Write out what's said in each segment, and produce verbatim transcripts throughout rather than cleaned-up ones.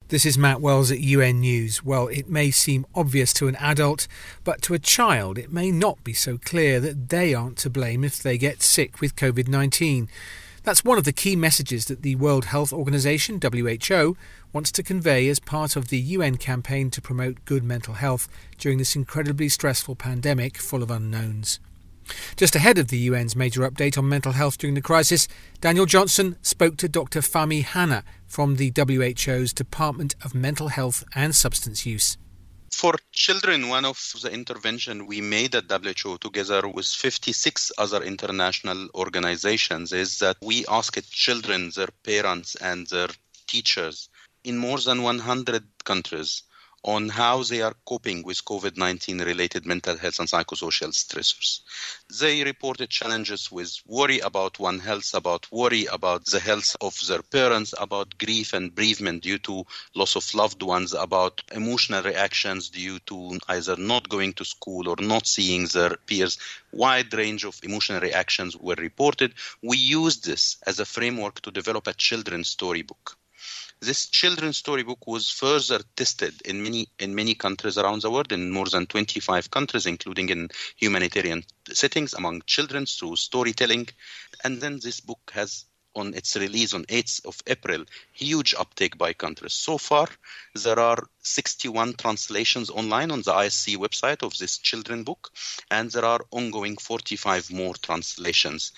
This is Matt Wells at U N News. Well, it may seem obvious to an adult, but to a child it may not be so clear that they aren't to blame if they get sick with covid nineteen. That's one of the key messages that the World Health Organization, W H O, wants to convey as part of the U N campaign to promote good mental health during this incredibly stressful pandemic full of unknowns. Just ahead of the U N's major update on mental health during the crisis, Daniel Johnson spoke to Doctor Fahmi Hanna from the W H O's Department of Mental Health and Substance Use. For children, one of the intervention we made at W H O together with fifty-six other international organizations is that we asked children, their parents and their teachers in more than one hundred countries on how they are coping with covid nineteen related mental health and psychosocial stressors. They reported challenges with worry about one's health, about worry about the health of their parents, about grief and bereavement due to loss of loved ones, about emotional reactions due to either not going to school or not seeing their peers. Wide range of emotional reactions were reported. We used this as a framework to develop a children's storybook. This children's storybook was further tested in many in many countries around the world, in more than twenty-five countries, including in humanitarian settings among children through storytelling. And then this book has, on its release on eighth of April, huge uptake by countries. So far, there are sixty-one translations online on the I S C website of this children's book, and there are ongoing forty-five more translations.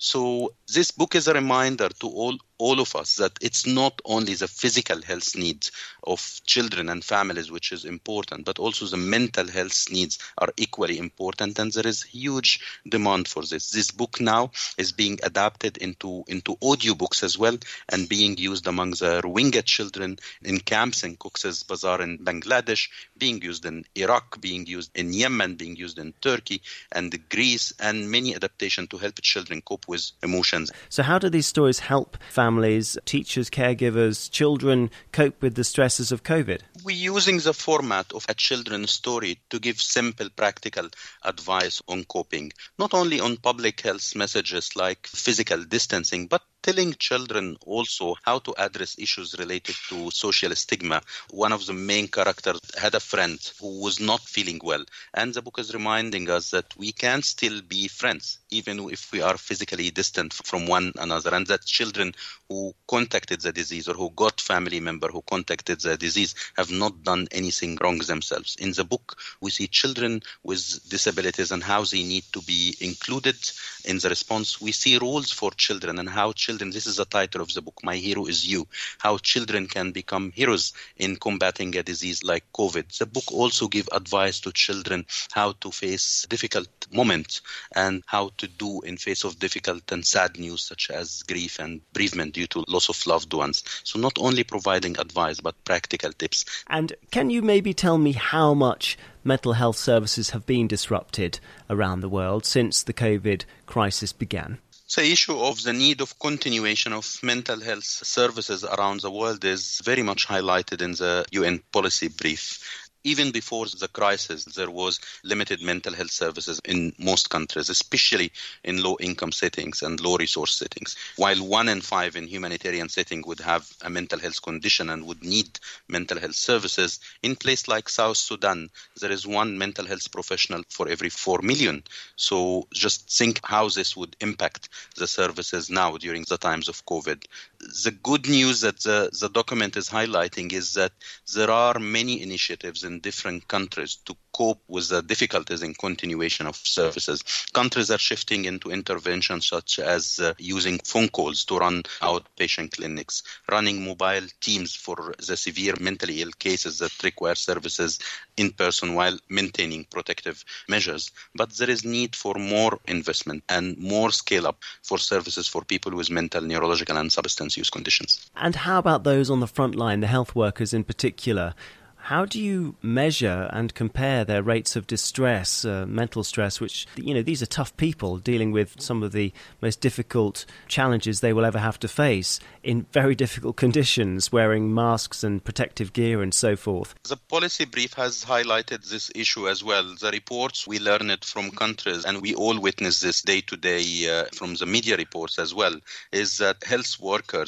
So this book is a reminder to all, all of us that it's not only the physical health needs of children and families which is important, but also the mental health needs are equally important, and there is huge demand for this. This book now is being adapted into, into audiobooks as well and being used among the Rohingya children in camps in Cox's Bazar in Bangladesh, being used in Iraq, being used in Yemen, being used in Turkey and Greece, and many adaptations to help children cope with emotions. So how do these stories help families, teachers, caregivers, children cope with the stresses of COVID? We're using the format of a children's story to give simple, practical advice on coping, not only on public health messages like physical distancing, but telling children also how to address issues related to social stigma. One of the main characters had a friend who was not feeling well, and the book is reminding us that we can still be friends, even if we are physically distant from one another, and that children who contacted the disease or who got family member who contacted the disease have not done anything wrong themselves. In the book, we see children with disabilities and how they need to be included in the response. We see rules for children and how children Children, this is the title of the book, My Hero is You, how children can become heroes in combating a disease like COVID. The book also gives advice to children how to face difficult moments and how to do in face of difficult and sad news such as grief and bereavement due to loss of loved ones. So not only providing advice, but practical tips. And can you maybe tell me how much mental health services have been disrupted around the world since the COVID crisis began? The issue of the need of continuation of mental health services around the world is very much highlighted in the U N policy brief. Even before the crisis, there was limited mental health services in most countries, especially in low-income settings and low-resource settings. While one in five in humanitarian setting would have a mental health condition and would need mental health services, in places like South Sudan, there is one mental health professional for every four million. So just think how this would impact the services now during the times of COVID. The good news that the, the document is highlighting is that there are many initiatives in in different countries to cope with the difficulties in continuation of services. Countries are shifting into interventions such as uh, using phone calls to run outpatient clinics, running mobile teams for the severe mentally ill cases that require services in person while maintaining protective measures. But there is need for more investment and more scale up for services for people with mental, neurological and substance use conditions. And how about those on the front line, the health workers in particular? How do you measure and compare their rates of distress, uh, mental stress, which, you know, these are tough people dealing with some of the most difficult challenges they will ever have to face in very difficult conditions, wearing masks and protective gear and so forth? The policy brief has highlighted this issue as well. The reports, we learn it from countries, and we all witness this day to day uh, from the media reports as well, is that health workers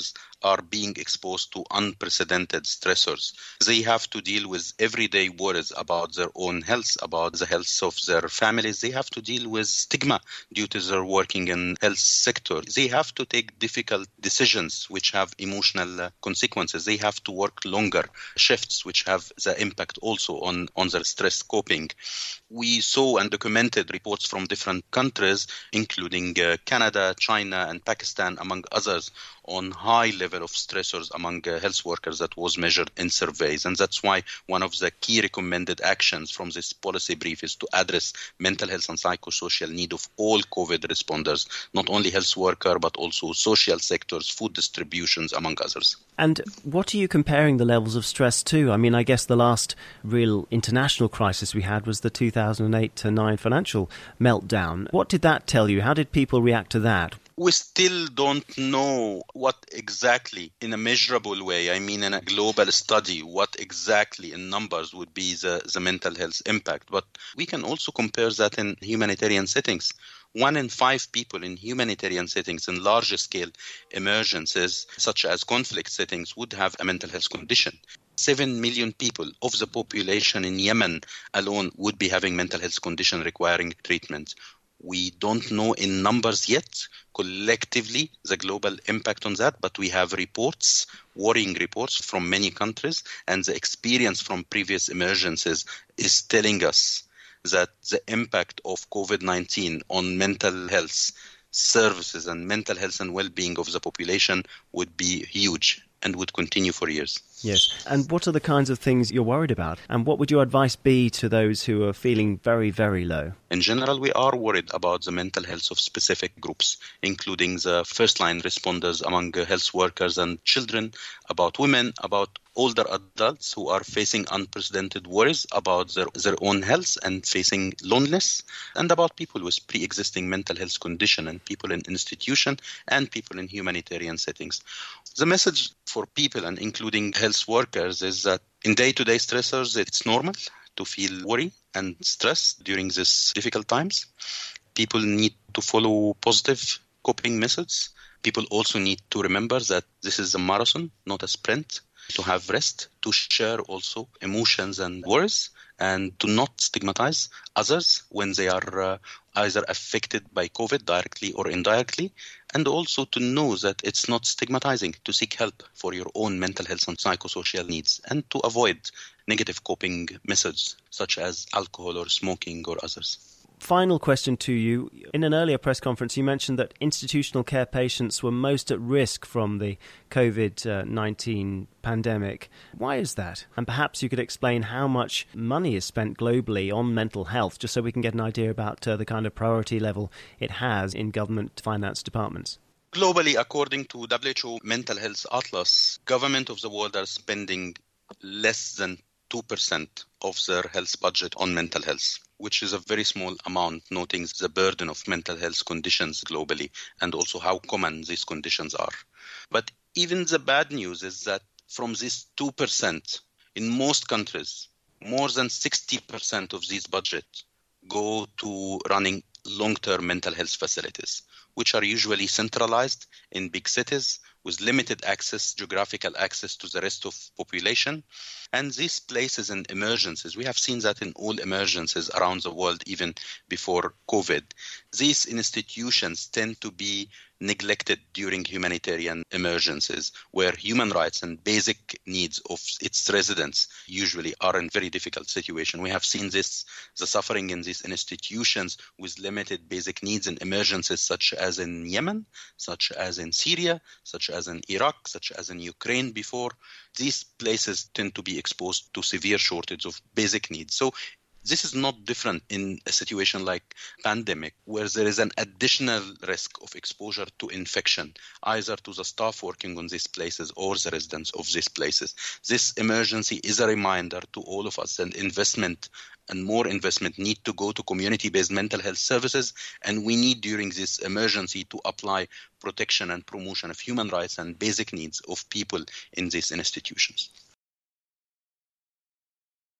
are being exposed to unprecedented stressors. They have to deal with everyday worries about their own health, about the health of their families. They have to deal with stigma due to their working in health sector. They have to take difficult decisions which have emotional uh, consequences. They have to work longer shifts which have the impact also on, on their stress coping. We saw and documented reports from different countries, including uh, Canada, China, and Pakistan, among others, on high level of stressors among uh, health workers that was measured in surveys. And that's why one of the key recommended actions from this policy brief is to address mental health and psychosocial need of all COVID responders, not only health worker, but also social sectors, food distributions, among others. And what are you comparing the levels of stress to? I mean, I guess the last real international crisis we had was the two thousand eight to nine financial meltdown. What did that tell you? How did people react to that? We still don't know what exactly, in a measurable way, I mean in a global study, what exactly in numbers would be the, the mental health impact. But we can also compare that in humanitarian settings. One in five people in humanitarian settings, in larger scale emergencies, such as conflict settings, would have a mental health condition. Seven million people of the population in Yemen alone would be having mental health condition requiring treatment. We don't know in numbers yet, collectively, the global impact on that, but we have reports, worrying reports from many countries, and the experience from previous emergencies is telling us that the impact of COVID nineteen on mental health services and mental health and well-being of the population would be huge and would continue for years. Yes. And what are the kinds of things you're worried about? And what would your advice be to those who are feeling very, very low? In general, we are worried about the mental health of specific groups, including the first-line responders among health workers and children, about women, about older adults who are facing unprecedented worries about their, their own health and facing loneliness, and about people with pre-existing mental health condition and people in institution and people in humanitarian settings. The message for people, and including health workers, is that in day-to-day stressors, it's normal to feel worry and stress during these difficult times. People need to follow positive coping methods. People also need to remember that this is a marathon, not a sprint, to have rest, to share also emotions and worries, and to not stigmatize others when they are uh, either affected by COVID directly or indirectly, and also to know that it's not stigmatizing to seek help for your own mental health and psychosocial needs, and to avoid negative coping methods such as alcohol or smoking or others. Final question to you. In an earlier press conference, you mentioned that institutional care patients were most at risk from the COVID nineteen pandemic. Why is that? And perhaps you could explain how much money is spent globally on mental health, just so we can get an idea about uh, the kind of priority level it has in government finance departments. Globally, according to W H O Mental Health Atlas, government of the world are spending less than two percent of their health budget on mental health, which is a very small amount, noting the burden of mental health conditions globally and also how common these conditions are. But even the bad news is that from this two percent, in most countries, more than sixty percent of these budgets go to running long-term mental health facilities, which are usually centralized in big cities with limited access, geographical access to the rest of population. And these places in emergencies, we have seen that in all emergencies around the world, even before COVID. These institutions tend to be neglected during humanitarian emergencies, where human rights and basic needs of its residents usually are in very difficult situation. We have seen this, the suffering in these institutions with limited basic needs in emergencies such as in Yemen, such as in Syria, such as in Iraq, such as in Ukraine before. These places tend to be exposed to severe shortage of basic needs. So this is not different in a situation like pandemic, where there is an additional risk of exposure to infection, either to the staff working on these places or the residents of these places. This emergency is a reminder to all of us that investment and more investment need to go to community-based mental health services, and we need during this emergency to apply protection and promotion of human rights and basic needs of people in these institutions.